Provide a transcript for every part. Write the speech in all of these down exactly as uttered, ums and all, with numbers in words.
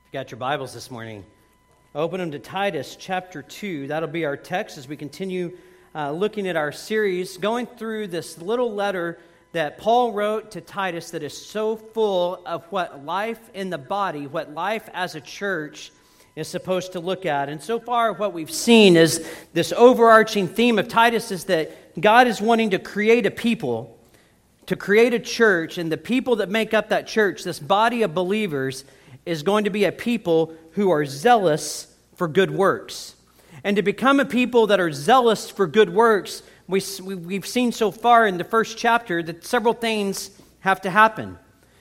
You got your Bibles this morning. Open them to Titus chapter two. That'll be our text as we continue uh, looking at our series, going through this little letter that Paul wrote to Titus that is so full of what life in the body, what life as a church is supposed to look at. And so far what we've seen is this overarching theme of Titus is that God is wanting to create a people, to create a church, and the people that make up that church, this body of believers, is going to be a people who are zealous for good works. And to become a people that are zealous for good works, we, we've seen so far in the first chapter that several things have to happen.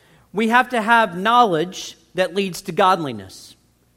We have to have knowledge that leads to godliness.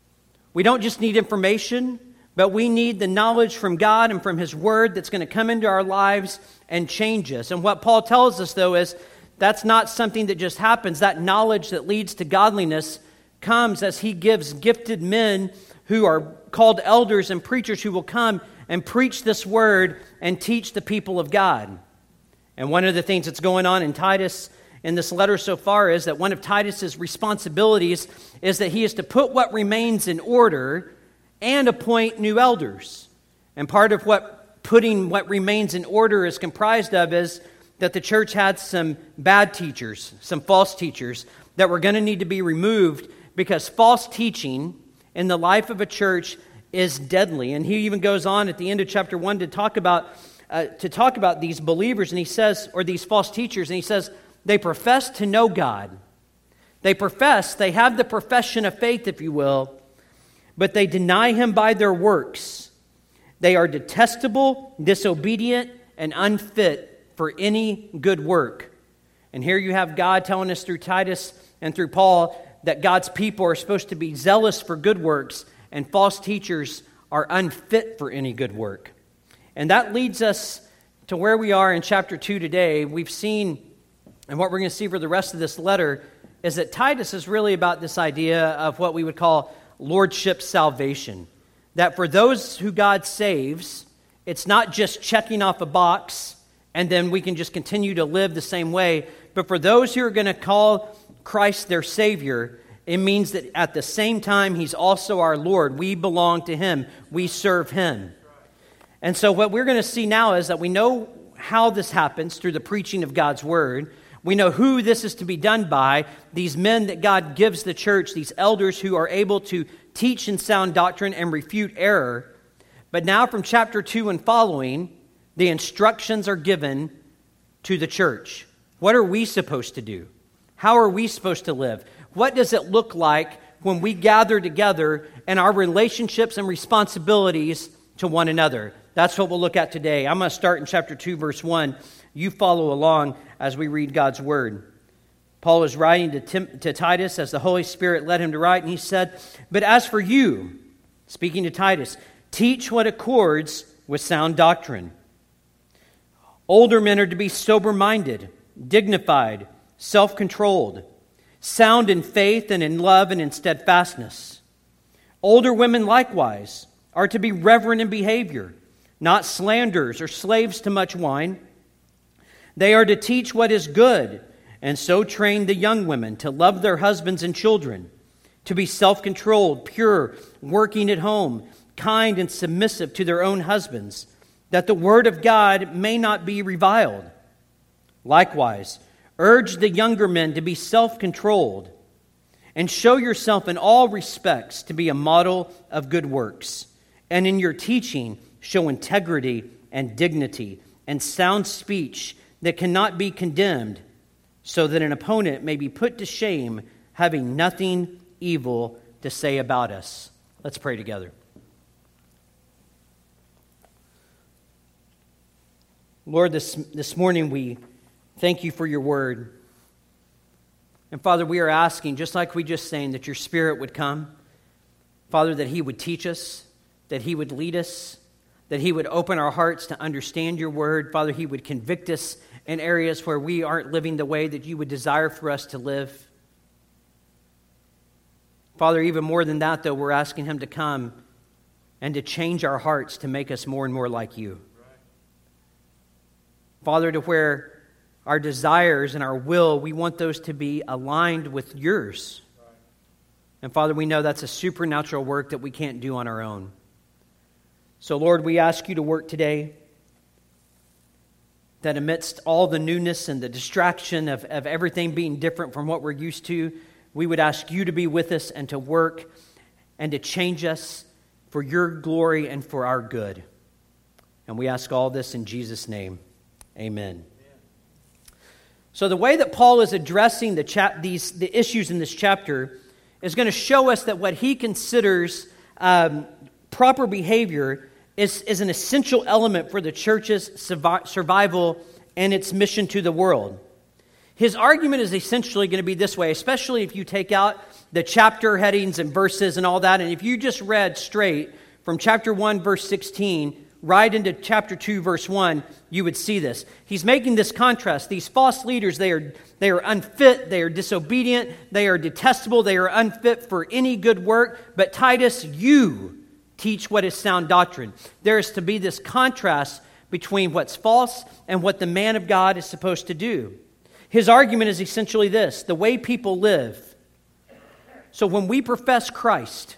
We don't just need information, but we need the knowledge from God and from His Word that's going to come into our lives and change us. And what Paul tells us, though, is that's not something that just happens. That knowledge that leads to godliness comes as He gives gifted men who are called elders and preachers who will come and preach this Word and teach the people of God. And one of the things that's going on in Titus in this letter so far is that one of Titus's responsibilities is that he is to put what remains in order and appoint new elders. And part of what putting what remains in order is comprised of is that the church had some bad teachers, some false teachers that were going to need to be removed because false teaching in the life of a church is deadly. And he even goes on at the end of chapter one to talk about uh, to talk about these believers, and he says, or these false teachers, and he says, they profess to know God. They profess, they have the profession of faith, if you will, but they deny Him by their works. They are detestable, disobedient, and unfit for any good work. And here you have God telling us through Titus and through Paul that God's people are supposed to be zealous for good works, and false teachers are unfit for any good work. And that leads us to where we are in chapter two today. We've seen, and what we're going to see for the rest of this letter, is that Titus is really about this idea of what we would call lordship salvation. That for those who God saves, it's not just checking off a box and then we can just continue to live the same way. But for those who are going to call Christ their Savior, it means that at the same time, He's also our Lord. We belong to Him. We serve Him. And so what we're going to see now is that we know how this happens through the preaching of God's Word. We know who this is to be done by, these men that God gives the church, these elders who are able to teach in sound doctrine and refute error. But now from chapter two and following, the instructions are given to the church. What are we supposed to do? How are we supposed to live? What does it look like when we gather together and our relationships and responsibilities to one another? That's what we'll look at today. I'm going to start in chapter two, verse one. You follow along as we read God's Word. Paul is writing to, Tim, to Titus as the Holy Spirit led him to write, and he said, "But as for you," speaking to Titus, "teach what accords with sound doctrine. Older men are to be sober-minded, dignified, self-controlled, sound in faith and in love and in steadfastness. Older women likewise are to be reverent in behavior, not slanderers or slaves to much wine. They are to teach what is good, and so train the young women to love their husbands and children, to be self-controlled, pure, working at home, kind and submissive to their own husbands, that the word of God may not be reviled. Likewise, urge the younger men to be self-controlled, and show yourself in all respects to be a model of good works. And in your teaching, show integrity and dignity and sound speech that cannot be condemned, so that an opponent may be put to shame, having nothing evil to say about us." Let's pray together. Lord, this, this morning we thank You for Your Word. And Father, we are asking, just like we just sang, that Your Spirit would come. Father, that He would teach us, that He would lead us, that He would open our hearts to understand Your Word. Father, He would convict us in areas where we aren't living the way that You would desire for us to live. Father, even more than that, though, we're asking Him to come and to change our hearts to make us more and more like You. Father, to where our desires and our will, we want those to be aligned with Yours. And Father, we know that's a supernatural work that we can't do on our own. So Lord, we ask you to work today, that amidst all the newness and the distraction of, of everything being different from what we're used to, we would ask you to be with us and to work and to change us for your glory and for our good. And we ask all this in Jesus' name. Amen. So the way that Paul is addressing the chap- these the issues in this chapter is going to show us that what he considers um, proper behavior is, is an essential element for the church's survi- survival and its mission to the world. His argument is essentially going to be this way, especially if you take out the chapter headings and verses and all that, and if you just read straight from chapter one, verse sixteen, right into chapter two, verse one, you would see this. He's making this contrast. These false leaders, they are, they are unfit, they are disobedient, they are detestable, they are unfit for any good work. But Titus, you teach what is sound doctrine. There is to be this contrast between what's false and what the man of God is supposed to do. His argument is essentially this: the way people live. So when we profess Christ,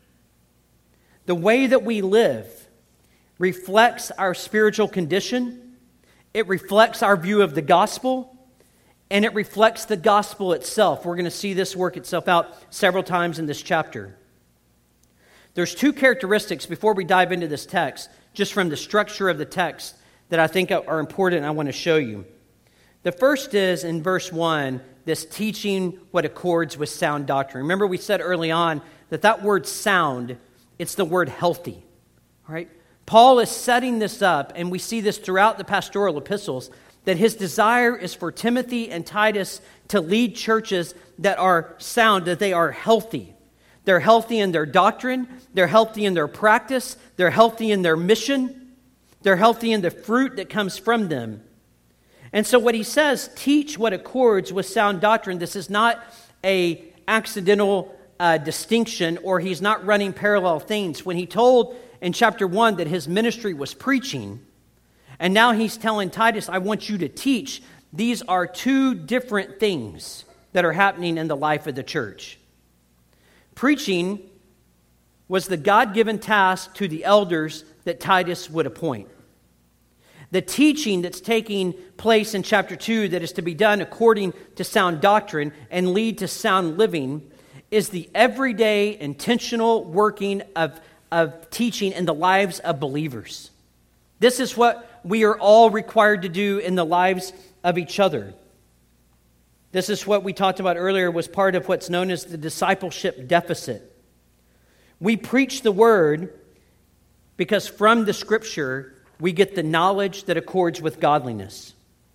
the way that we live reflects our spiritual condition, it reflects our view of the gospel, and it reflects the gospel itself. We're going to see this work itself out several times in this chapter. There's two characteristics before we dive into this text, just from the structure of the text, that I think are important and I want to show you. The first is in verse one, this teaching what accords with sound doctrine. Remember we said early on that that word sound, it's the word healthy, all right? Paul is setting this up, and we see this throughout the pastoral epistles, that his desire is for Timothy and Titus to lead churches that are sound, that they are healthy. They're healthy in their doctrine, they're healthy in their practice, they're healthy in their mission, they're healthy in the fruit that comes from them. And so what he says, teach what accords with sound doctrine. This is not a accidental uh, distinction, or he's not running parallel things. When he told in chapter one that his ministry was preaching, and now he's telling Titus, I want you to teach. These are two different things that are happening in the life of the church. Preaching was the God-given task to the elders that Titus would appoint. The teaching that's taking place in chapter two that is to be done according to sound doctrine and lead to sound living is the everyday intentional working of, of teaching in the lives of believers. This is what we are all required to do in the lives of each other. This is what we talked about earlier, was part of what's known as the discipleship deficit. We preach the word because from the scripture we get the knowledge that accords with godliness.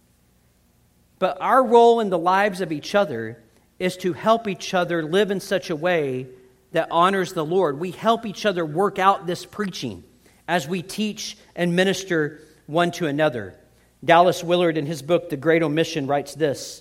But our role in the lives of each other is to help each other live in such a way that honors the Lord. We help each other work out this preaching as we teach and minister one to another. Dallas Willard, in his book, The Great Omission, writes this.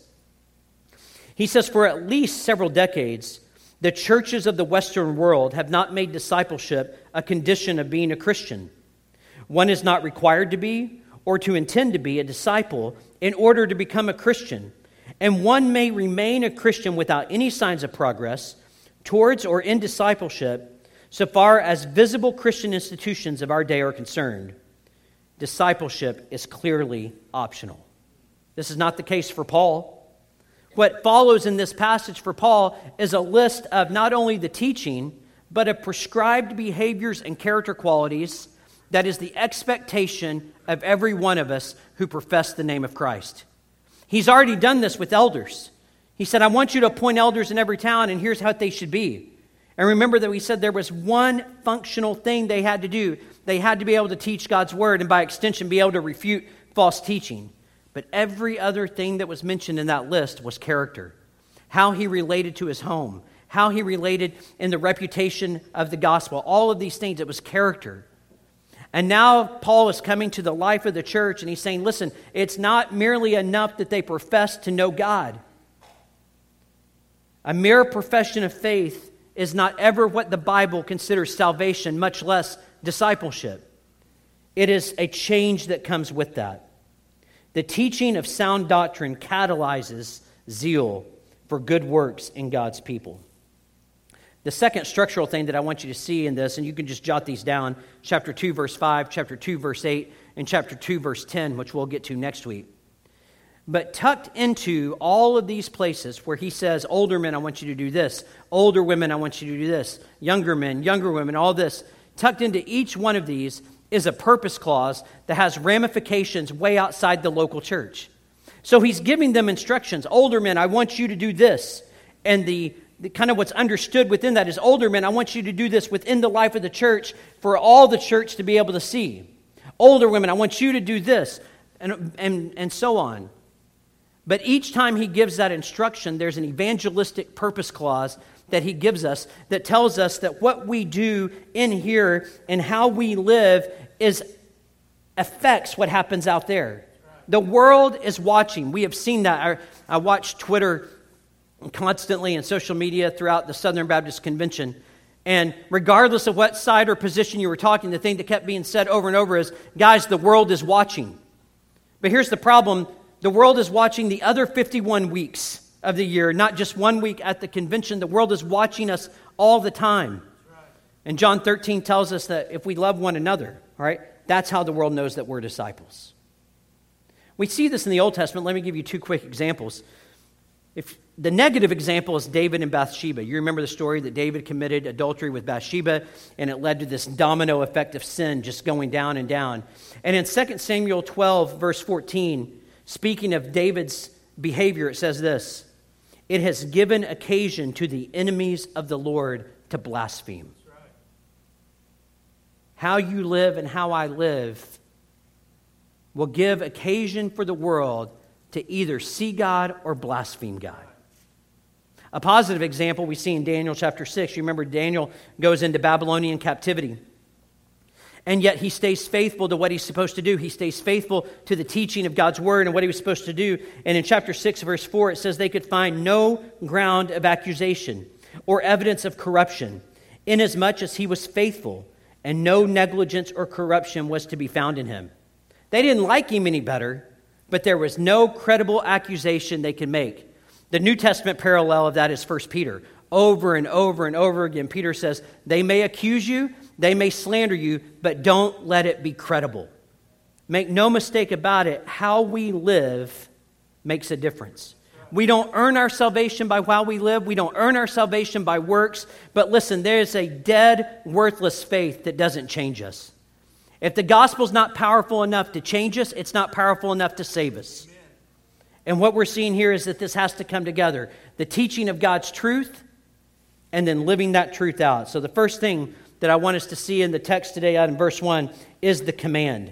He says, for at least several decades, the churches of the Western world have not made discipleship a condition of being a Christian. One is not required to be or to intend to be a disciple in order to become a Christian. And one may remain a Christian without any signs of progress towards or in discipleship so far as visible Christian institutions of our day are concerned. Discipleship is clearly optional. This is not the case for Paul. What follows in this passage for Paul is a list of not only the teaching, but of prescribed behaviors and character qualities that is the expectation of every one of us who profess the name of Christ. He's already done this with elders. He said, I want you to appoint elders in every town, and here's how they should be. And remember that we said there was one functional thing they had to do. They had to be able to teach God's word, and by extension, be able to refute false teaching. But every other thing that was mentioned in that list was character. How he related to his home. How he related in the reputation of the gospel. All of these things, it was character. And now Paul is coming to the life of the church, and he's saying, listen, it's not merely enough that they profess to know God. A mere profession of faith is not ever what the Bible considers salvation, much less discipleship. It is a change that comes with that. The teaching of sound doctrine catalyzes zeal for good works in God's people. The second structural thing that I want you to see in this, and you can just jot these down, chapter two, verse five, chapter two, verse eight, and chapter two, verse ten, which we'll get to next week. But tucked into all of these places where he says, older men, I want you to do this. Older women, I want you to do this. Younger men, younger women, all this. Tucked into each one of these is a purpose clause that has ramifications way outside the local church. So he's giving them instructions. Older men, I want you to do this. And the, the kind of what's understood within that is, older men, I want you to do this within the life of the church for all the church to be able to see. Older women, I want you to do this, and, and, and so on. But each time he gives that instruction, there's an evangelistic purpose clause that he gives us that tells us that what we do in here and how we live is affects what happens out there. The world is watching. We have seen that. I, I watch Twitter constantly and social media throughout the Southern Baptist Convention. And regardless of what side or position you were talking, the thing that kept being said over and over is, guys, the world is watching. But here's the problem. The world is watching the other fifty-one weeks of the year, not just one week at the convention. The world is watching us all the time. And John thirteen tells us that if we love one another, all right, that's how the world knows that we're disciples. We see this in the Old Testament. Let me give you two quick examples. If the negative example is David and Bathsheba. You remember the story that David committed adultery with Bathsheba, and it led to this domino effect of sin just going down and down. And in Second Samuel twelve, verse fourteen, speaking of David's behavior, it says this: it has given occasion to the enemies of the Lord to blaspheme. That's right. How you live and how I live will give occasion for the world to either see God or blaspheme God. A positive example we see in Daniel chapter six. You remember Daniel goes into Babylonian captivity. And yet he stays faithful to what he's supposed to do. He stays faithful to the teaching of God's word and what he was supposed to do. And in chapter six, verse four, it says they could find no ground of accusation or evidence of corruption, inasmuch as he was faithful, and no negligence or corruption was to be found in him. They didn't like him any better, but there was no credible accusation they could make. The New Testament parallel of that is First Peter. Over and over and over again, Peter says, they may accuse you, they may slander you, but don't let it be credible. Make no mistake about it, how we live makes a difference. We don't earn our salvation by how we live. We don't earn our salvation by works. But listen, there is a dead, worthless faith that doesn't change us. If the gospel's not powerful enough to change us, it's not powerful enough to save us. Amen. And what we're seeing here is that this has to come together. The teaching of God's truth and then living that truth out. So the first thing that I want us to see in the text today out in verse one is the command.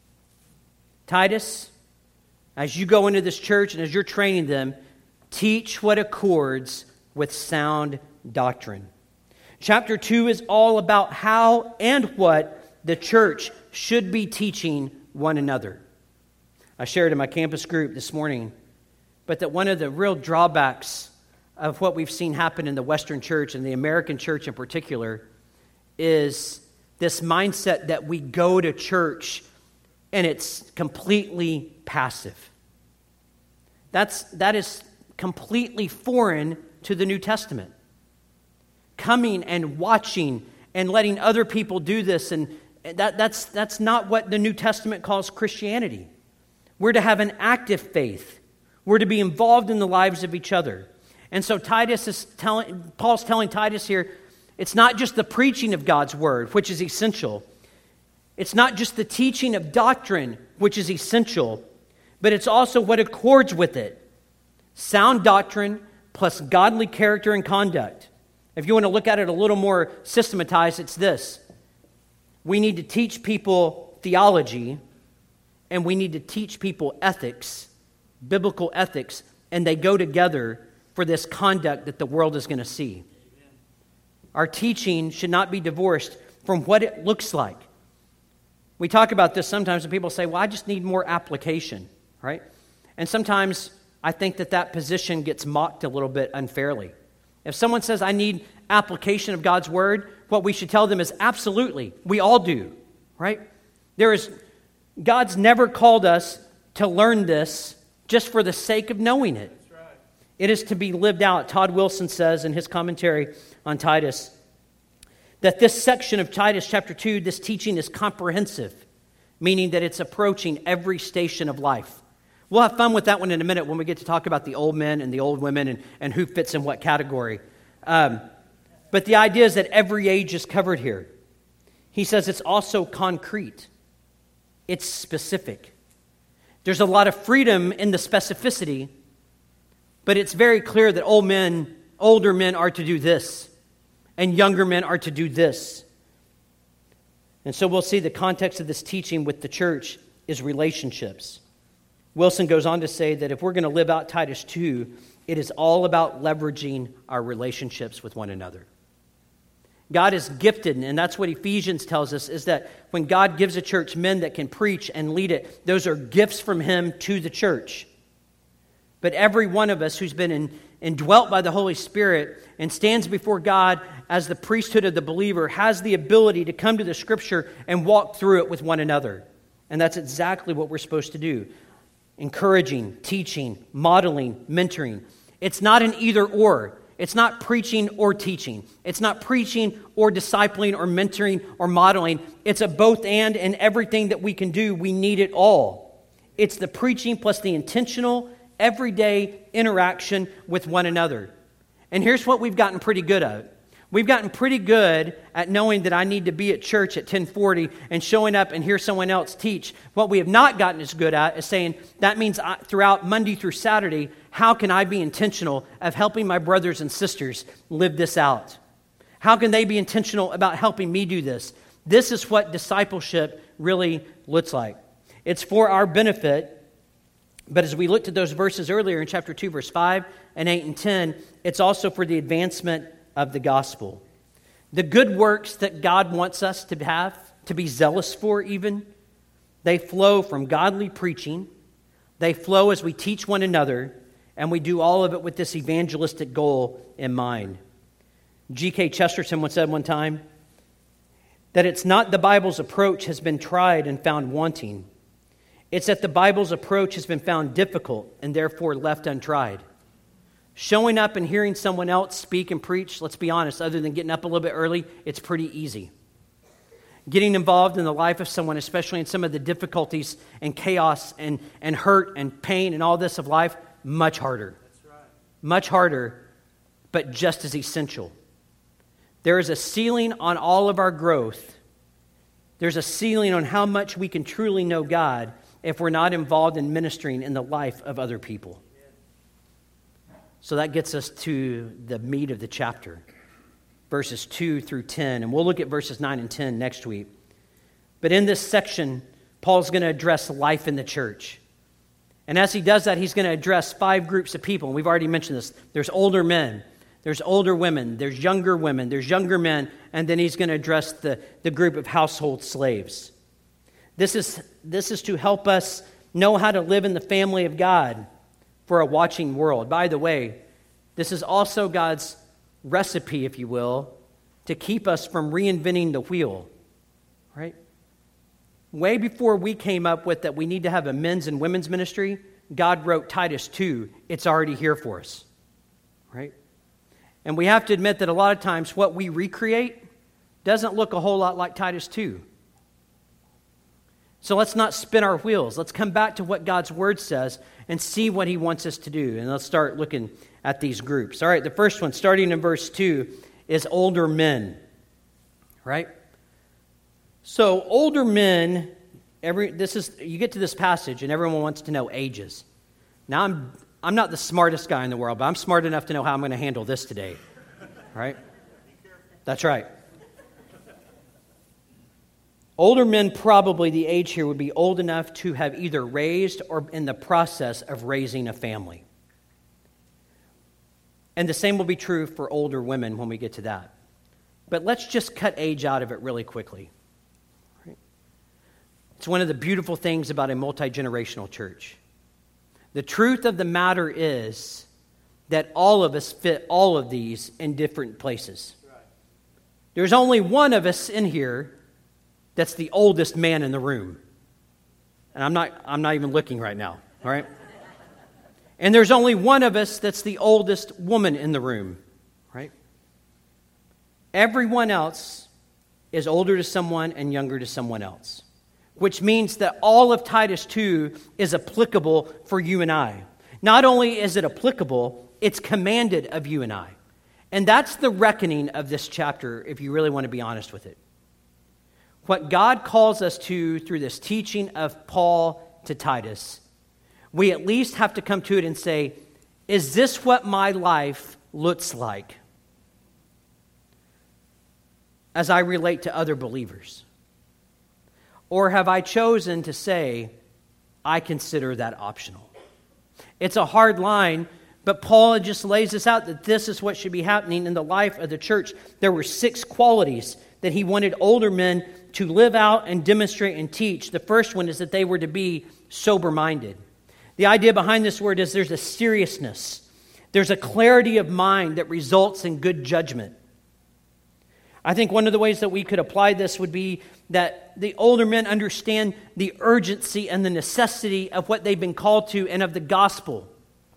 Titus, as you go into this church and as you're training them, teach what accords with sound doctrine. Chapter two is all about how and what the church should be teaching one another. I shared in my campus group this morning, but that one of the real drawbacks of what we've seen happen in the Western church and the American church in particular is this mindset that we go to church and it's completely passive. That's, that is completely foreign to the New Testament. Coming and watching and letting other people do this, and that, that's, that's not what the New Testament calls Christianity. We're to have an active faith. We're to be involved in the lives of each other. And so Titus is telling, Paul's telling Titus here, it's not just the preaching of God's word, which is essential. It's not just the teaching of doctrine, which is essential, but it's also what accords with it. Sound doctrine plus godly character and conduct. If you want to look at it a little more systematized, it's this. We need to teach people theology, and we need to teach people ethics, biblical ethics, and they go together for this conduct that the world is going to see. Amen. Our teaching should not be divorced from what it looks like. We talk about this sometimes, and people say, well, I just need more application, right? And sometimes I think that that position gets mocked a little bit unfairly. If someone says, I need application of God's word, what we should tell them is absolutely, we all do, right? There is, God's never called us to learn this just for the sake of knowing it. That's right. It is to be lived out. Todd Wilson says in his commentary on Titus that this section of Titus chapter two, this teaching is comprehensive, meaning that it's approaching every station of life. We'll have fun with that one in a minute when we get to talk about the old men and the old women and, and who fits in what category. Um, but the idea is that every age is covered here. He says it's also concrete. It's specific. There's a lot of freedom in the specificity, but it's very clear that old men, older men are to do this, and younger men are to do this. And so we'll see the context of this teaching with the church is relationships. Wilson goes on to say that if we're going to live out Titus two, it is all about leveraging our relationships with one another. God is gifted, and that's what Ephesians tells us, is that when God gives a church men that can preach and lead it, those are gifts from Him to the church. But every one of us who's been in, indwelt by the Holy Spirit and stands before God as the priesthood of the believer has the ability to come to the Scripture and walk through it with one another. And that's exactly what we're supposed to do. Encouraging, teaching, modeling, mentoring. It's not an either or. It's not preaching or teaching. It's not preaching or discipling or mentoring or modeling. It's a both and, and everything that we can do, we need it all. It's the preaching plus the intentional, everyday interaction with one another. And here's what we've gotten pretty good at. We've gotten pretty good at knowing that I need to be at church at ten forty and showing up and hear someone else teach. What we have not gotten as good at is saying, that means I, throughout Monday through Saturday, how can I be intentional of helping my brothers and sisters live this out? How can they be intentional about helping me do this? This is what discipleship really looks like. It's for our benefit. But as we looked at those verses earlier in chapter two, verse five and eight and ten, it's also for the advancement of the gospel. The good works that God wants us to have, to be zealous for even, they flow from godly preaching. They flow as we teach one another, and we do all of it with this evangelistic goal in mind. G K Chesterton once said one time that it's not the Bible's approach has been tried and found wanting. It's that the Bible's approach has been found difficult and therefore left untried. Showing up and hearing someone else speak and preach, let's be honest, other than getting up a little bit early, it's pretty easy. Getting involved in the life of someone, especially in some of the difficulties and chaos and, and hurt and pain and all this of life, much harder. That's right. Much harder, but just as essential. There is a ceiling on all of our growth. There's a ceiling on how much we can truly know God if we're not involved in ministering in the life of other people. So that gets us to the meat of the chapter, verses two through ten. And we'll look at verses nine and ten next week. But in this section, Paul's going to address life in the church. And as he does that, he's going to address five groups of people. And we've already mentioned this. There's older men, there's older women, there's younger women, there's younger men, and then he's going to address the, the group of household slaves. This is, this is to help us know how to live in the family of God for a watching world. By the way, this is also God's recipe, if you will, to keep us from reinventing the wheel, right? Way before we came up with that we need to have a men's and women's ministry, God wrote Titus two. It's already here for us, right? And we have to admit that a lot of times what we recreate doesn't look a whole lot like Titus two. So let's not spin our wheels. Let's come back to what God's Word says and see what He wants us to do. And let's start looking at these groups. All right, the first one, starting in verse two, is older men, right? So older men, every this is you get to this passage and everyone wants to know ages. Now I'm I'm not the smartest guy in the world, but I'm smart enough to know how I'm going to handle this today, right? That's right. Older men, probably the age here would be old enough to have either raised or in the process of raising a family. And the same will be true for older women when we get to that. But let's just cut age out of it really quickly. Right? It's one of the beautiful things about a multi-generational church. The truth of the matter is that all of us fit all of these in different places. There's only one of us in here that's the oldest man in the room. And I'm not I'm not even looking right now, all right? And there's only one of us that's the oldest woman in the room, right? Everyone else is older to someone and younger to someone else, which means that all of Titus two is applicable for you and I. Not only is it applicable, it's commanded of you and I. And that's the reckoning of this chapter, if you really want to be honest with it. What God calls us to through this teaching of Paul to Titus, we at least have to come to it and say, is this what my life looks like as I relate to other believers? Or have I chosen to say, I consider that optional? It's a hard line, but Paul just lays this out that this is what should be happening in the life of the church. There were six qualities that he wanted older men to live out and demonstrate and teach. The first one is that they were to be sober-minded. The idea behind this word is there's a seriousness. There's a clarity of mind that results in good judgment. I think one of the ways that we could apply this would be that the older men understand the urgency and the necessity of what they've been called to and of the gospel.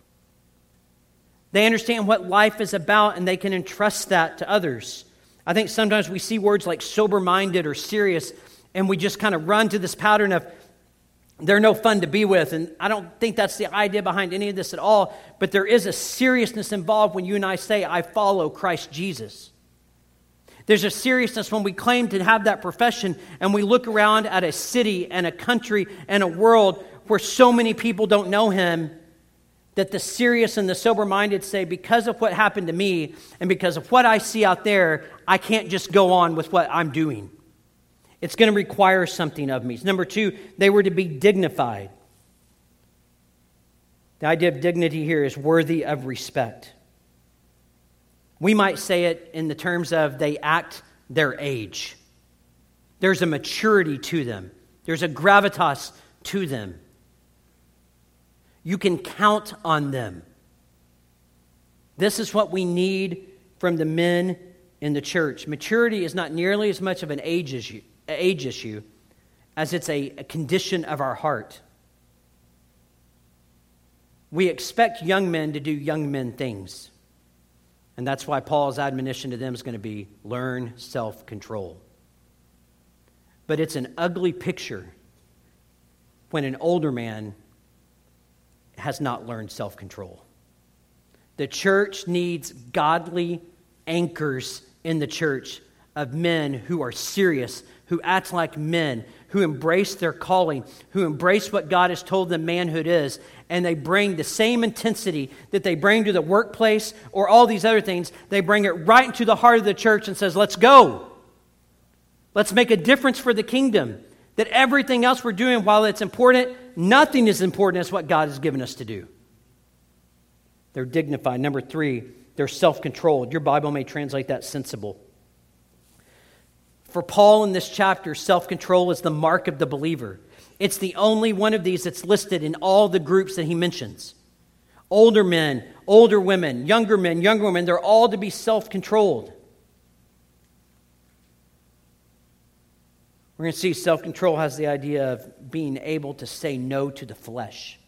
They understand what life is about and they can entrust that to others. I think sometimes we see words like sober-minded or serious and we just kind of run to this pattern of they're no fun to be with. And I don't think that's the idea behind any of this at all. But there is a seriousness involved when you and I say, I follow Christ Jesus. There's a seriousness when we claim to have that profession and we look around at a city and a country and a world where so many people don't know him, that the serious and the sober-minded say, because of what happened to me and because of what I see out there, I can't just go on with what I'm doing. It's going to require something of me. Number two, they were to be dignified. The idea of dignity here is worthy of respect. We might say it in the terms of they act their age. There's a maturity to them. There's a gravitas to them. You can count on them. This is what we need from the men in the church. Maturity is not nearly as much of an age issue, age issue as it's a, a condition of our heart. We expect young men to do young men things. And that's why Paul's admonition to them is going to be, learn self-control. But it's an ugly picture when an older man has not learned self-control. The church needs godly anchors in the church of men who are serious, who act like men, who embrace their calling, who embrace what God has told them manhood is, and they bring the same intensity that they bring to the workplace or all these other things, they bring it right into the heart of the church and says, let's go. Let's make a difference for the kingdom. That everything else we're doing, while it's important, nothing is important as what God has given us to do. They're dignified. Number three, they're self-controlled. Your Bible may translate that sensible. For Paul in this chapter, self-control is the mark of the believer. It's the only one of these that's listed in all the groups that he mentions. Older men, older women, younger men, younger women, they're all to be self-controlled. We're going to see self-control has the idea of being able to say no to the flesh.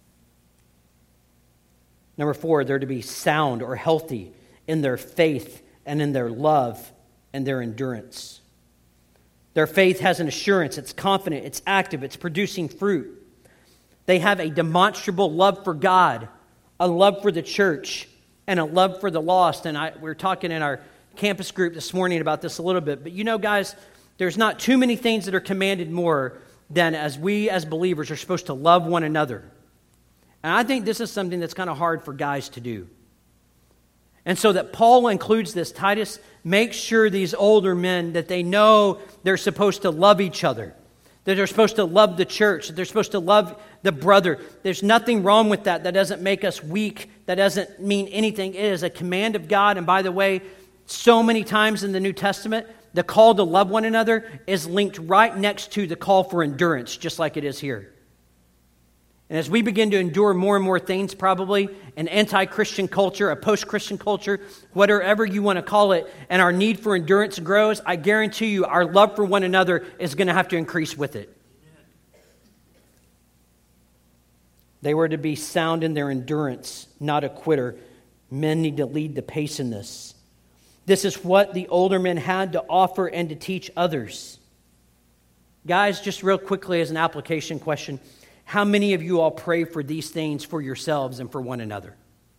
Number four, they're to be sound or healthy in their faith and in their love and their endurance. Their faith has an assurance, it's confident, it's active, it's producing fruit. They have a demonstrable love for God, a love for the church, and a love for the lost. And I, we were talking in our campus group this morning about this a little bit. But you know, guys, there's not too many things that are commanded more than as we as believers are supposed to love one another. And I think this is something that's kind of hard for guys to do. And so that Paul includes this, Titus makes sure these older men that they know they're supposed to love each other, that they're supposed to love the church, that they're supposed to love the brother. There's nothing wrong with that. That doesn't make us weak. That doesn't mean anything. It is a command of God. And by the way, so many times in the New Testament, the call to love one another is linked right next to the call for endurance, just like it is here. And as we begin to endure more and more things, probably an anti-Christian culture, a post-Christian culture, whatever you want to call it, and our need for endurance grows, I guarantee you our love for one another is going to have to increase with it. They were to be sound in their endurance, not a quitter. Men need to lead the pace in this. This is what the older men had to offer and to teach others. Guys, just real quickly as an application question, how many of you all pray for these things for yourselves and for one another?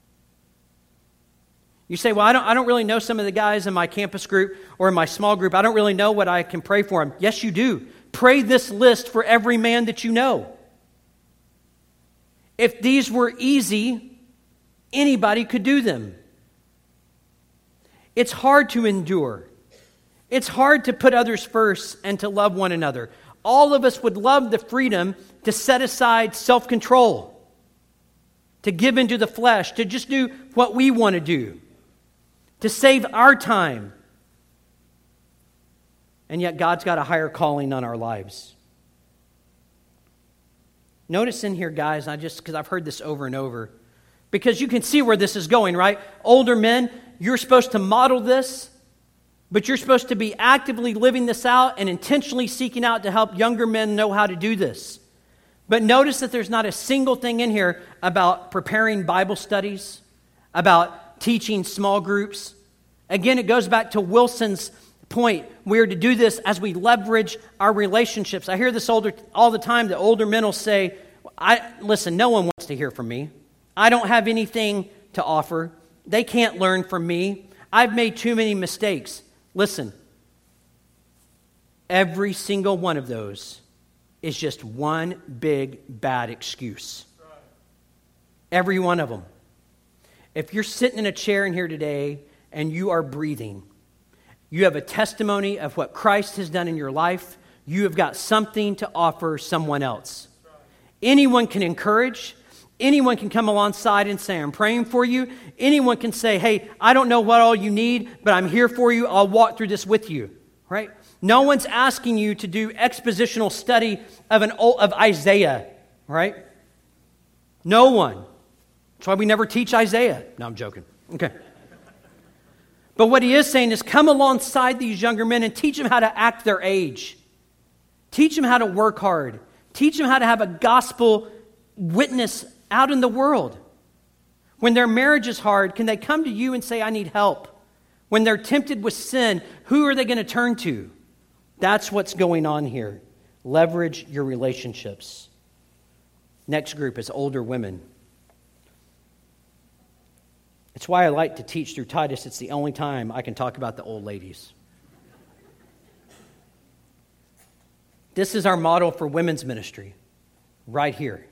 You say, well, I don't, I don't really know some of the guys in my campus group or in my small group. I don't really know what I can pray for them. Yes, you do. Pray this list for every man that you know. If these were easy, anybody could do them. It's hard to endure. It's hard to put others first and to love one another. All of us would love the freedom to set aside self-control, to give into the flesh, to just do what we want to do, to save our time. And yet God's got a higher calling on our lives. Notice in here, guys, I just because I've heard this over and over, because you can see where this is going, right? Older men, you're supposed to model this, but you're supposed to be actively living this out and intentionally seeking out to help younger men know how to do this. But notice that there's not a single thing in here about preparing Bible studies, about teaching small groups. Again, it goes back to Wilson's point. We are to do this as we leverage our relationships. I hear this older all the time. The older men will say, "I listen, no one wants to hear from me. I don't have anything to offer. They can't learn from me. I've made too many mistakes." Listen, every single one of those is just one big bad excuse. Every one of them. If you're sitting in a chair in here today and you are breathing, you have a testimony of what Christ has done in your life. You have got something to offer someone else. Anyone can encourage. Anyone can come alongside and say, "I'm praying for you." Anyone can say, "Hey, I don't know what all you need, but I'm here for you. I'll walk through this with you." Right? No one's asking you to do expositional study of an of Isaiah. Right? No one. That's why we never teach Isaiah. No, I'm joking. Okay. But what he is saying is come alongside these younger men and teach them how to act their age. Teach them how to work hard. Teach them how to have a gospel witness out in the world. When their marriage is hard, can they come to you and say, "I need help"? When they're tempted with sin, who are they going to turn to? That's what's going on here. Leverage your relationships. Next group is older women. It's why I like to teach through Titus. It's the only time I can talk about the old ladies. This is our model for women's ministry, right here.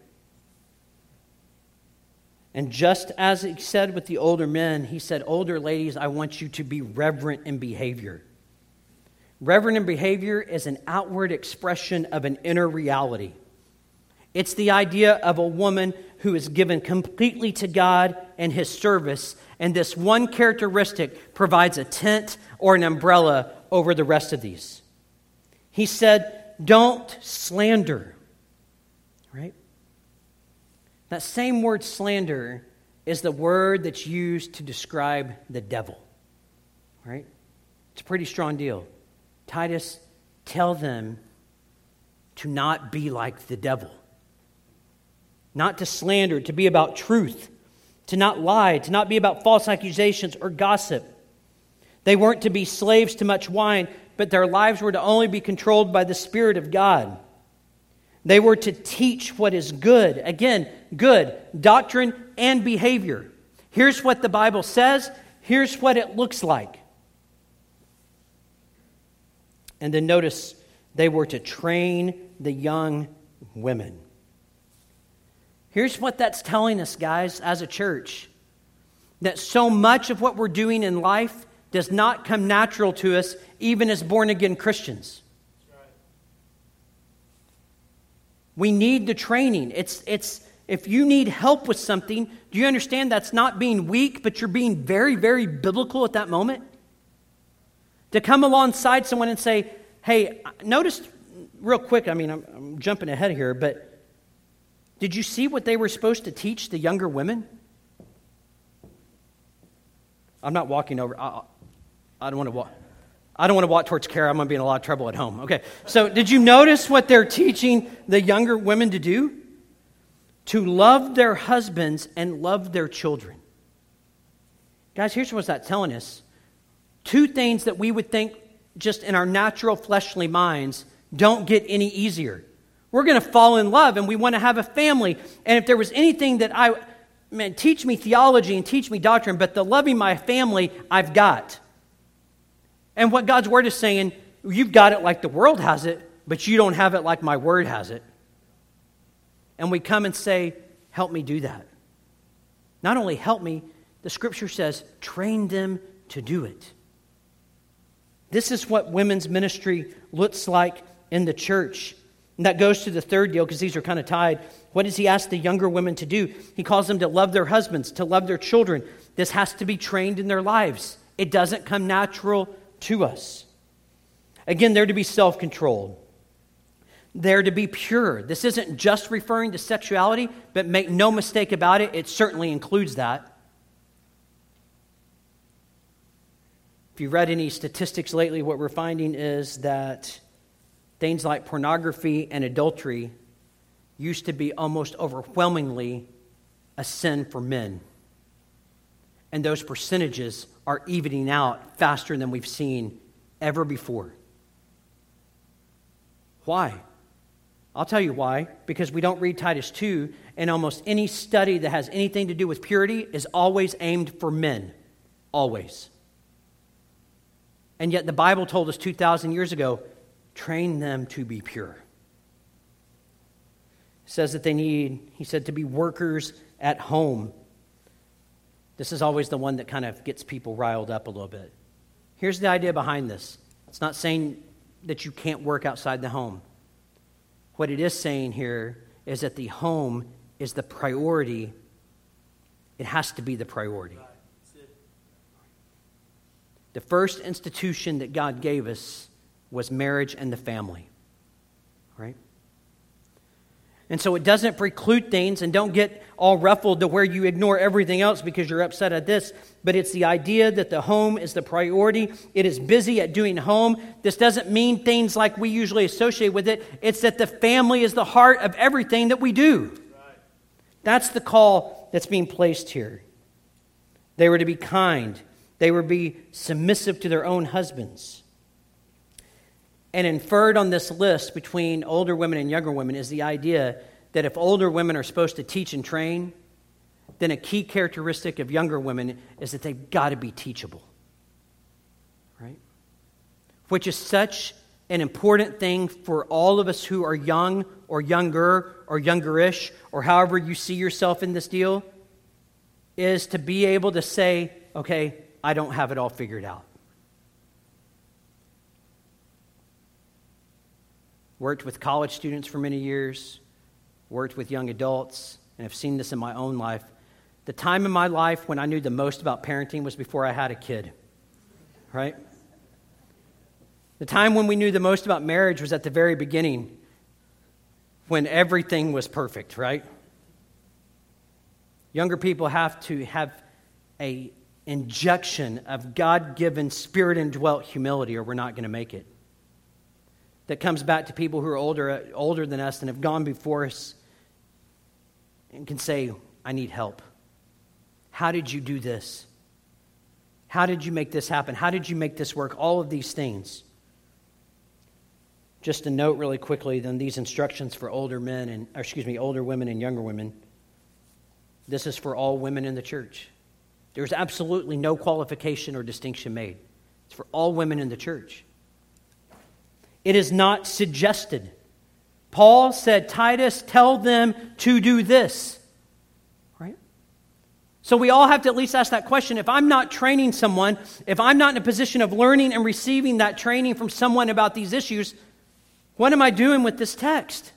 And just as he said with the older men, he said, older ladies, I want you to be reverent in behavior. Reverent in behavior is an outward expression of an inner reality. It's the idea of a woman who is given completely to God and His service, and this one characteristic provides a tent or an umbrella over the rest of these. He said, don't slander, right? That same word slander is the word that's used to describe the devil, right? It's a pretty strong deal. Titus, tell them to not be like the devil. Not to slander, to be about truth, to not lie, to not be about false accusations or gossip. They weren't to be slaves to much wine, but their lives were to only be controlled by the Spirit of God. They were to teach what is good. Again, good, doctrine and behavior. Here's what the Bible says. Here's what it looks like. And then notice, they were to train the young women. Here's what that's telling us, guys, as a church. That so much of what we're doing in life does not come natural to us, even as born-again Christians. We need the training. It's, it's, if you need help with something, do you understand that's not being weak, but you're being very, very biblical at that moment? To come alongside someone and say, hey, notice real quick, I mean, I'm, I'm jumping ahead here, but did you see what they were supposed to teach the younger women? I'm not walking over. I, I don't want to walk. I don't want to walk towards Kara. I'm going to be in a lot of trouble at home. Okay. So did you notice what they're teaching the younger women to do? to love their husbands and love their children. Guys, here's what's that telling us. Two things that we would think just in our natural fleshly minds don't get any easier. We're going to fall in love and we want to have a family. And if there was anything that I, man, teach me theology and teach me doctrine, but the loving my family, I've got. And what God's word is saying, you've got it like the world has it, but you don't have it like my word has it. And we come and say, help me do that. Not only help me, the scripture says, train them to do it. This is what women's ministry looks like in the church. And that goes to the third deal, because these are kind of tied. What does he ask the younger women to do? He calls them to love their husbands, to love their children. This has to be trained in their lives. It doesn't come natural to us. Again, they're to be self-controlled. They're to be pure. This isn't just referring to sexuality, but make no mistake about it, it certainly includes that. If you've read any statistics lately, what we're finding is that things like pornography and adultery used to be almost overwhelmingly a sin for men. And those percentages are evening out faster than we've seen ever before. Why? I'll tell you why. Because we don't read Titus two, and almost any study that has anything to do with purity is always aimed for men. Always. And yet the Bible told us two thousand years ago, train them to be pure. It says that they need, he said, to be workers at home. This is always the one that kind of gets people riled up a little bit. Here's the idea behind this. It's not saying that you can't work outside the home. What it is saying here is that the home is the priority. It has to be the priority. The first institution that God gave us was marriage and the family, right? And so it doesn't preclude things, and don't get all ruffled to where you ignore everything else because you're upset at this, but it's the idea that the home is the priority. It is busy at doing home. This doesn't mean things like we usually associate with it. It's that the family is the heart of everything that we do. That's the call that's being placed here. They were to be kind. They were to be submissive to their own husbands. And inferred on this list between older women and younger women is the idea that if older women are supposed to teach and train, then a key characteristic of younger women is that they've got to be teachable. Right? Which is such an important thing for all of us who are young or younger or youngerish or however you see yourself in this deal, is to be able to say, okay, I don't have it all figured out. Worked with college students for many years, worked with young adults, and I've seen this in my own life. The time in my life when I knew the most about parenting was before I had a kid, right? The time when we knew the most about marriage was at the very beginning, when everything was perfect, right? Younger people have to have a injection of God-given, Spirit-indwelt humility, or we're not going to make it. That comes back to people who are older, older than us and have gone before us and can say, I need help. How did you do this? How did you make this happen? How did you make this work? All of these things. Just a note really quickly, then these instructions for older men and, or excuse me, older women and younger women. This is for all women in the church. There's absolutely no qualification or distinction made. It's for all women in the church. It is not suggested. Paul said, Titus, tell them to do this. Right? So we all have to at least ask that question. If I'm not training someone, if I'm not in a position of learning and receiving that training from someone about these issues, what am I doing with this text?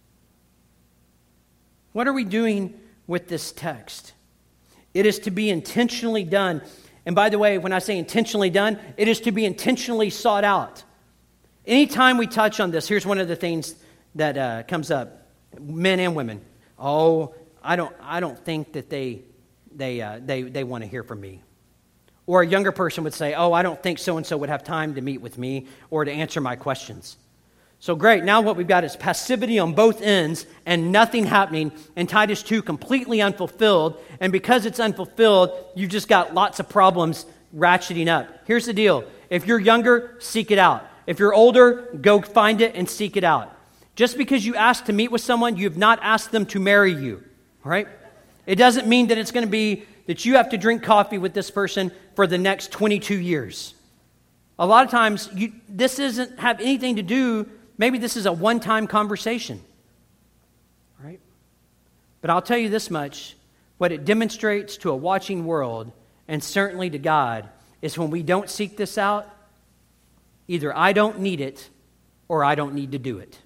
What are we doing with this text? It is to be intentionally done. And by the way, when I say intentionally done, it is to be intentionally sought out. Anytime we touch on this, here's one of the things that uh, comes up, men and women. Oh, I don't, I don't think that they, they, uh, they, they want to hear from me. Or a younger person would say, oh, I don't think so and so would have time to meet with me or to answer my questions. So great, now what we've got is passivity on both ends and nothing happening, and Titus two completely unfulfilled, and because it's unfulfilled, you've just got lots of problems ratcheting up. Here's the deal. If you're younger, seek it out. If you're older, go find it and seek it out. Just because you ask to meet with someone, you have not asked them to marry you, all right? It doesn't mean that it's going to be that you have to drink coffee with this person for the next twenty-two years. A lot of times, you, this doesn't have anything to do. Maybe this is a one-time conversation, right? But I'll tell you this much, what it demonstrates to a watching world, and certainly to God, is when we don't seek this out, either I don't need it, or I don't need to do it,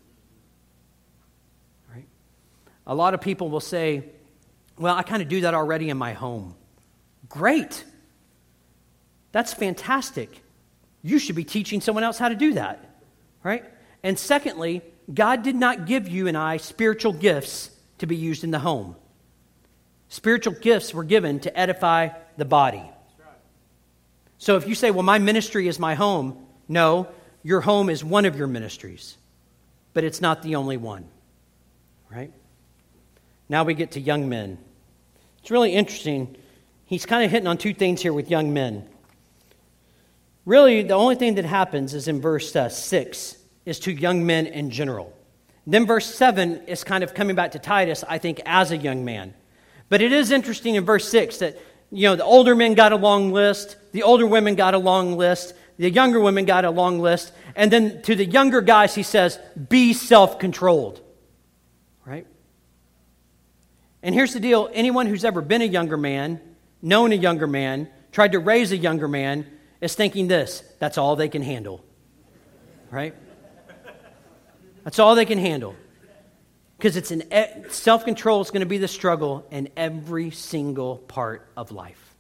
right? A lot of people will say, well, I kind of do that already in my home. Great. That's fantastic. You should be teaching someone else how to do that, right? And secondly, God did not give you and I spiritual gifts to be used in the home. Spiritual gifts were given to edify the body. So if you say, well, my ministry is my home, no, your home is one of your ministries, but it's not the only one, right? Now we get to young men. It's really interesting. He's kind of hitting on two things here with young men. Really, the only thing that happens is in verse uh, six. Is to young men in general. Then verse seven is kind of coming back to Titus, I think, as a young man. But it is interesting in verse six that, you know, the older men got a long list, the older women got a long list, the younger women got a long list, and then to the younger guys he says, be self-controlled, right? And here's the deal, anyone who's ever been a younger man, known a younger man, tried to raise a younger man, is thinking this, that's all they can handle, right? That's all they can handle. Because it's an self-control is going to be the struggle in every single part of life.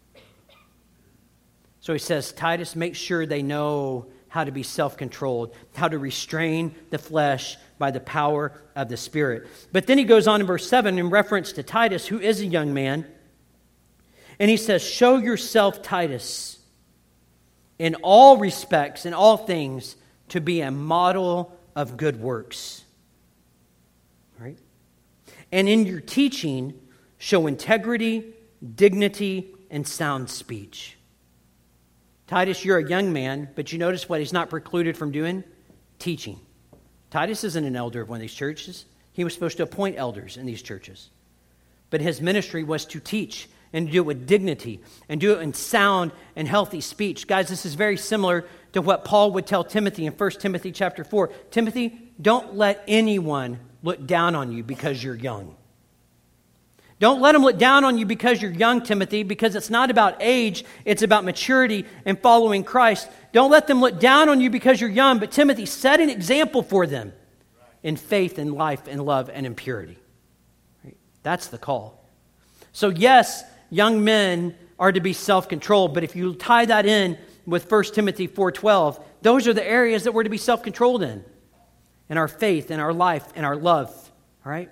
So he says, Titus, make sure they know how to be self-controlled, how to restrain the flesh by the power of the Spirit. But then he goes on in verse seven in reference to Titus, who is a young man. And he says, show yourself, Titus, in all respects, in all things, to be a model of good works, right? And in your teaching, show integrity, dignity, and sound speech. Titus, you're a young man, but you notice what he's not precluded from doing? Teaching. Titus isn't an elder of one of these churches. He was supposed to appoint elders in these churches. But his ministry was to teach and do it with dignity and do it in sound and healthy speech. Guys, this is very similar to what Paul would tell Timothy in First Timothy chapter four. Timothy, don't let anyone look down on you because you're young. Don't let them look down on you because you're young, Timothy, because it's not about age, it's about maturity and following Christ. Don't let them look down on you because you're young, but Timothy, set an example for them in faith and life and love and in purity. Right? That's the call. So yes, young men are to be self-controlled, but if you tie that in with First Timothy four twelve, those are the areas that we're to be self-controlled in. In our faith, in our life, in our love. All right?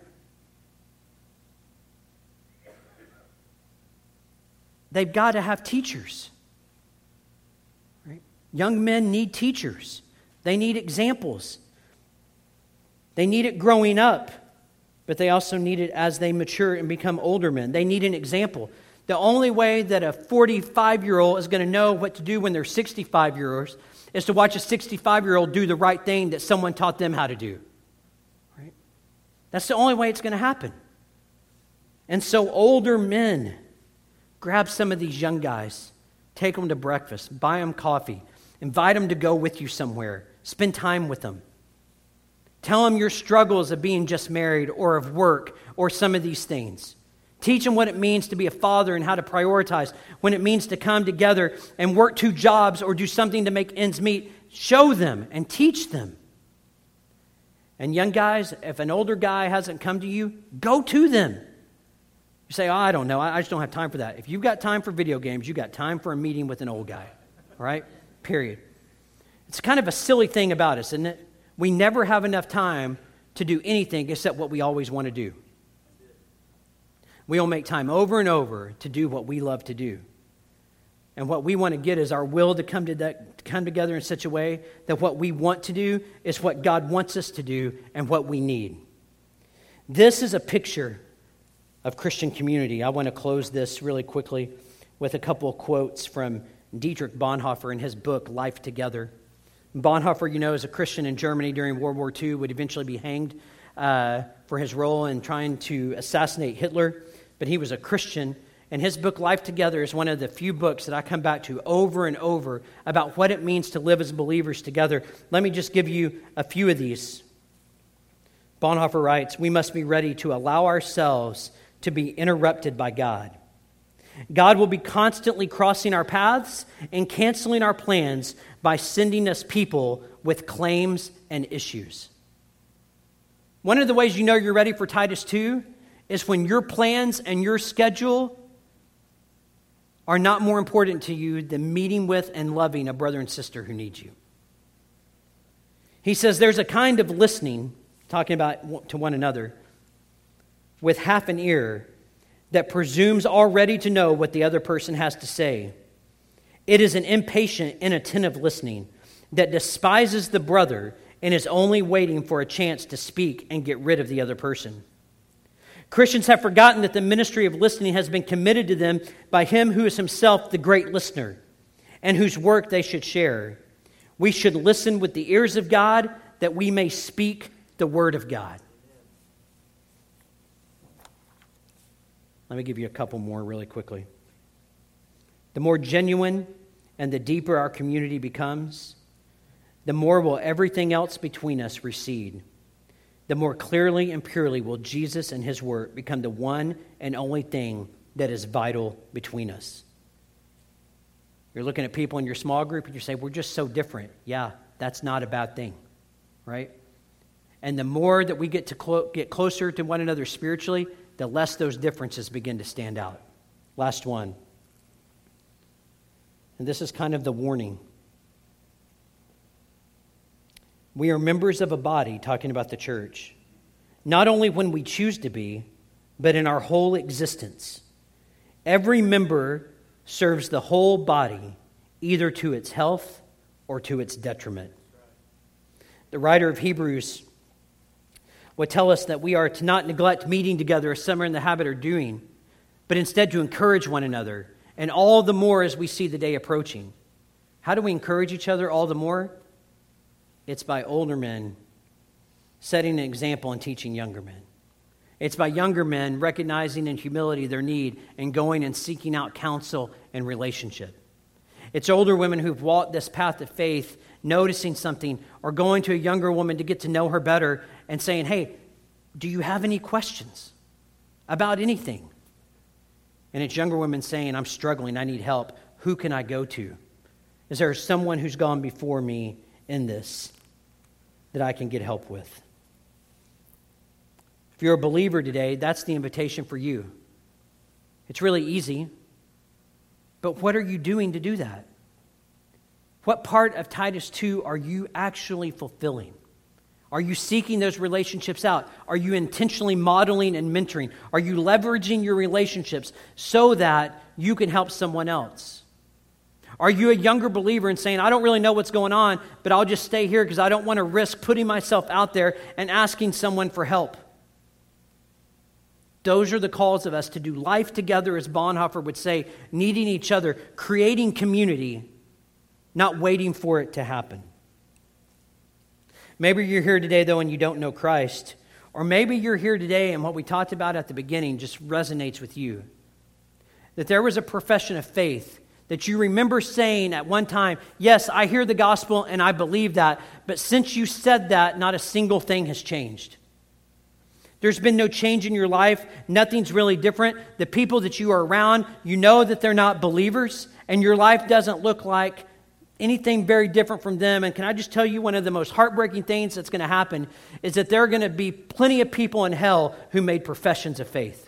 They've got to have teachers. Right? Young men need teachers. They need examples. They need it growing up, but they also need it as they mature and become older men. They need an example. The only way that a forty-five-year-old is going to know what to do when they're sixty-five-year-olds is to watch a sixty-five-year-old do the right thing that someone taught them how to do. Right? That's the only way it's going to happen. And so older men, grab some of these young guys, take them to breakfast, buy them coffee, invite them to go with you somewhere, spend time with them. Tell them your struggles of being just married or of work or some of these things. Teach them what it means to be a father and how to prioritize, when it means to come together and work two jobs or do something to make ends meet. Show them and teach them. And young guys, if an older guy hasn't come to you, go to them. You say, oh, I don't know. I just don't have time for that. If you've got time for video games, you've got time for a meeting with an old guy. All right? Period. It's kind of a silly thing about us, isn't it? We never have enough time to do anything except what we always want to do. We'll make time over and over to do what we love to do. And what we want to get is our will to come to that, to come together in such a way that what we want to do is what God wants us to do and what we need. This is a picture of Christian community. I want to close this really quickly with a couple of quotes from Dietrich Bonhoeffer in his book, Life Together. Bonhoeffer, you know, is a Christian in Germany during World War Two, would eventually be hanged uh, for his role in trying to assassinate Hitler, but he was a Christian. And his book, Life Together, is one of the few books that I come back to over and over about what it means to live as believers together. Let me just give you a few of these. Bonhoeffer writes, "We must be ready to allow ourselves to be interrupted by God. God will be constantly crossing our paths and canceling our plans by sending us people with claims and issues." One of the ways you know you're ready for Titus two is when your plans and your schedule are not more important to you than meeting with and loving a brother and sister who needs you. He says there's a kind of listening, talking about to one another, with half an ear that presumes already to know what the other person has to say. It is an impatient, inattentive listening that despises the brother and is only waiting for a chance to speak and get rid of the other person. Christians have forgotten that the ministry of listening has been committed to them by Him who is Himself the great listener and whose work they should share. We should listen with the ears of God that we may speak the word of God. Let me give you a couple more really quickly. The more genuine and the deeper our community becomes, the more will everything else between us recede. The more clearly and purely will Jesus and His work become the one and only thing that is vital between us. You're looking at people in your small group and you say, we're just so different. Yeah, that's not a bad thing, right? And the more that we get to clo- get closer to one another spiritually, the less those differences begin to stand out. Last one. And this is kind of the warning. We are members of a body, talking about the church, not only when we choose to be, but in our whole existence. Every member serves the whole body, either to its health or to its detriment. The writer of Hebrews would tell us that we are to not neglect meeting together as some are in the habit of doing, but instead to encourage one another, and all the more as we see the day approaching. How do we encourage each other all the more? It's by older men setting an example and teaching younger men. It's by younger men recognizing in humility their need and going and seeking out counsel and relationship. It's older women who've walked this path of faith, noticing something, or going to a younger woman to get to know her better and saying, hey, do you have any questions about anything? And it's younger women saying, I'm struggling, I need help. Who can I go to? Is there someone who's gone before me in this that I can get help with? If you're a believer today, that's the invitation for you. It's really easy, but what are you doing to do that? What part of Titus two are you actually fulfilling? Are you seeking those relationships out? Are you intentionally modeling and mentoring? Are you leveraging your relationships so that you can help someone else? Are you a younger believer and saying, I don't really know what's going on, but I'll just stay here because I don't want to risk putting myself out there and asking someone for help? Those are the calls of us to do life together, as Bonhoeffer would say, needing each other, creating community, not waiting for it to happen. Maybe you're here today, though, and you don't know Christ. Or maybe you're here today and what we talked about at the beginning just resonates with you. That there was a profession of faith that you remember saying at one time, yes, I hear the gospel and I believe that, but since you said that, not a single thing has changed. There's been no change in your life. Nothing's really different. The people that you are around, you know that they're not believers, and your life doesn't look like anything very different from them. And can I just tell you, one of the most heartbreaking things that's going to happen is that there are going to be plenty of people in hell who made professions of faith.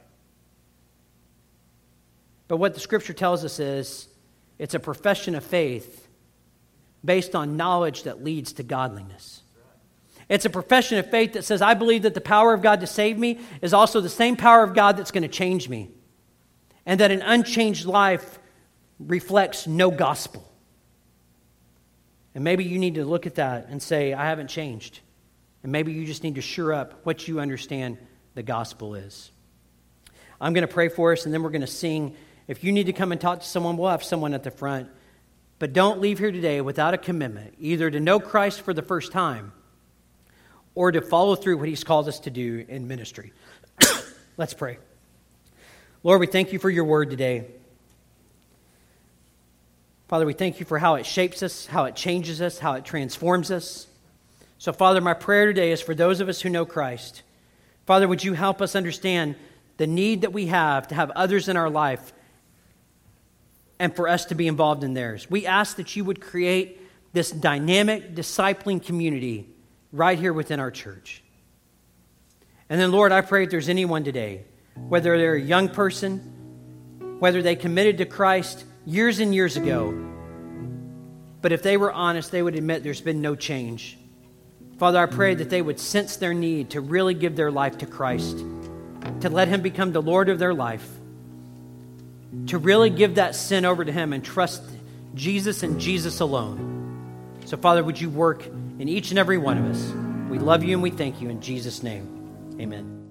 But what the Scripture tells us is it's a profession of faith based on knowledge that leads to godliness. It's a profession of faith that says, I believe that the power of God to save me is also the same power of God that's going to change me. And that an unchanged life reflects no gospel. And maybe you need to look at that and say, I haven't changed. And maybe you just need to shore up what you understand the gospel is. I'm going to pray for us, and then we're going to sing. If you need to come and talk to someone, we'll have someone at the front. But don't leave here today without a commitment, either to know Christ for the first time or to follow through what he's called us to do in ministry. Let's pray. Lord, we thank you for your word today. Father, we thank you for how it shapes us, how it changes us, how it transforms us. So, Father, my prayer today is for those of us who know Christ. Father, would you help us understand the need that we have to have others in our life and for us to be involved in theirs. We ask that you would create this dynamic discipling community right here within our church. And then, Lord, I pray if there's anyone today, whether they're a young person, whether they committed to Christ years and years ago, but if they were honest, they would admit there's been no change. Father, I pray that they would sense their need to really give their life to Christ, to let him become the Lord of their life, to really give that sin over to him and trust Jesus and Jesus alone. So, Father, would you work in each and every one of us? We love you and we thank you in Jesus' name. Amen.